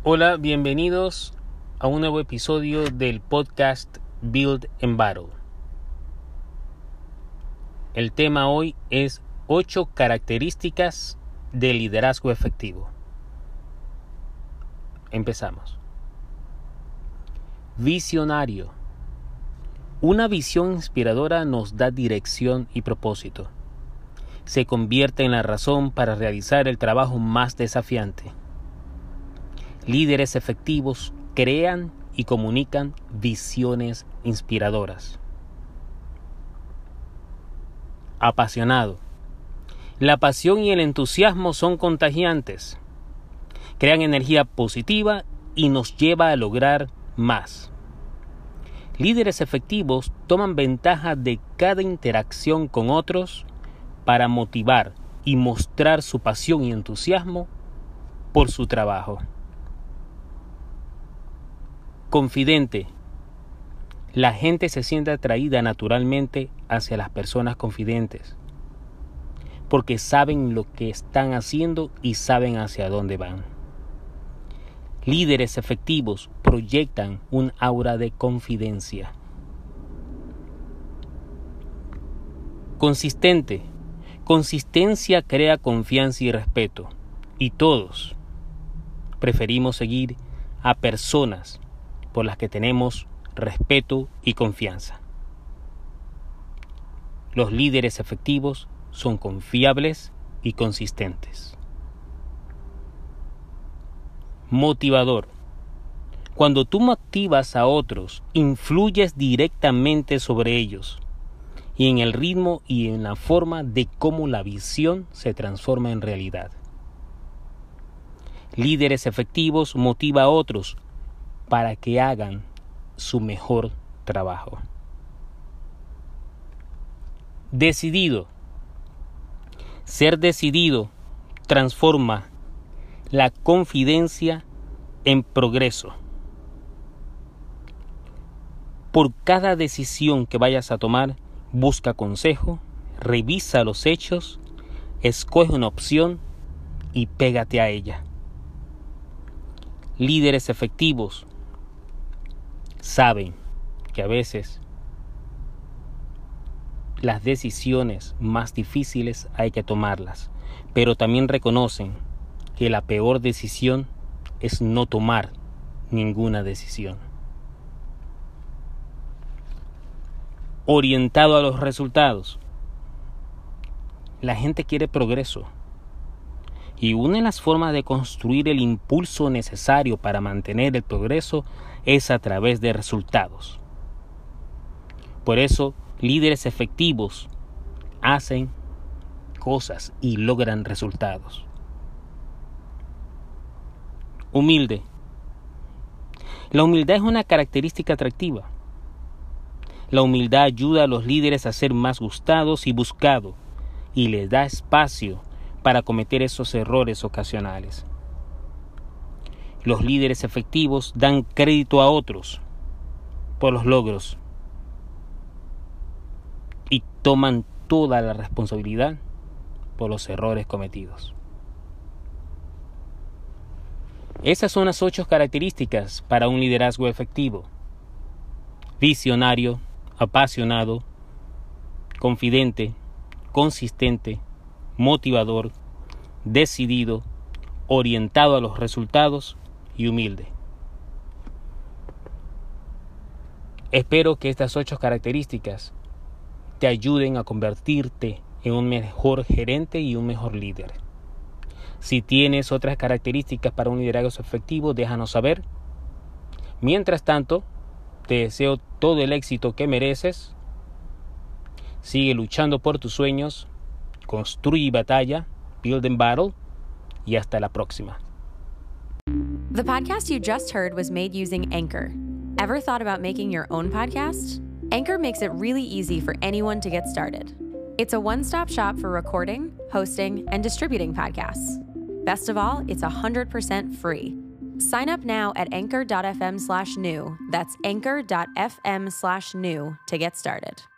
Hola, bienvenidos a un nuevo episodio del podcast Build and Battle. El tema hoy es 8 características del liderazgo efectivo. Empezamos. Visionario. Una visión inspiradora nos da dirección y propósito. Se convierte en la razón para realizar el trabajo más desafiante. Líderes efectivos crean y comunican visiones inspiradoras. Apasionado. La pasión y el entusiasmo son contagiantes. Crean energía positiva y nos lleva a lograr más. Líderes efectivos toman ventaja de cada interacción con otros para motivar y mostrar su pasión y entusiasmo por su trabajo. Confidente. La gente se siente atraída naturalmente hacia las personas confidentes, porque saben lo que están haciendo y saben hacia dónde van. Líderes efectivos proyectan un aura de confidencia. Consistente. Consistencia crea confianza y respeto, y todos preferimos seguir a personas por las que tenemos respeto y confianza. Los líderes efectivos son confiables y consistentes. Motivador. Cuando tú motivas a otros, influyes directamente sobre ellos y en el ritmo y en la forma de cómo la visión se transforma en realidad. Líderes efectivos motivan a otros para que hagan su mejor trabajo. Decidido. Ser decidido transforma la confidencia en progreso. Por cada decisión que vayas a tomar, busca consejo, revisa los hechos, escoge una opción y pégate a ella. Líderes efectivos saben que a veces las decisiones más difíciles hay que tomarlas, pero también reconocen que la peor decisión es no tomar ninguna decisión. Orientado a los resultados. La gente quiere progreso. Y una de las formas de construir el impulso necesario para mantener el progreso es a través de resultados. Por eso, líderes efectivos hacen cosas y logran resultados. Humilde. La humildad es una característica atractiva. La humildad ayuda a los líderes a ser más gustados y buscados y les da espacio para cometer esos errores ocasionales. Los líderes efectivos dan crédito a otros por los logros y toman toda la responsabilidad por los errores cometidos. Esas son las 8 características para un liderazgo efectivo. Visionario, apasionado, confidente, consistente, motivador, decidido, orientado a los resultados y humilde. Espero que estas 8 características te ayuden a convertirte en un mejor gerente y un mejor líder. Si tienes otras características para un liderazgo efectivo, déjanos saber. Mientras tanto, te deseo todo el éxito que mereces. Sigue luchando por tus sueños. Construye batalla, build and battle, y hasta la próxima. The podcast you just heard was made using Anchor. Ever thought about making your own podcast? Anchor makes it really easy for anyone to get started. It's a one-stop shop for recording, hosting, and distributing podcasts. Best of all, it's 100% free. Sign up now at anchor.fm/new. That's anchor.fm/new to get started.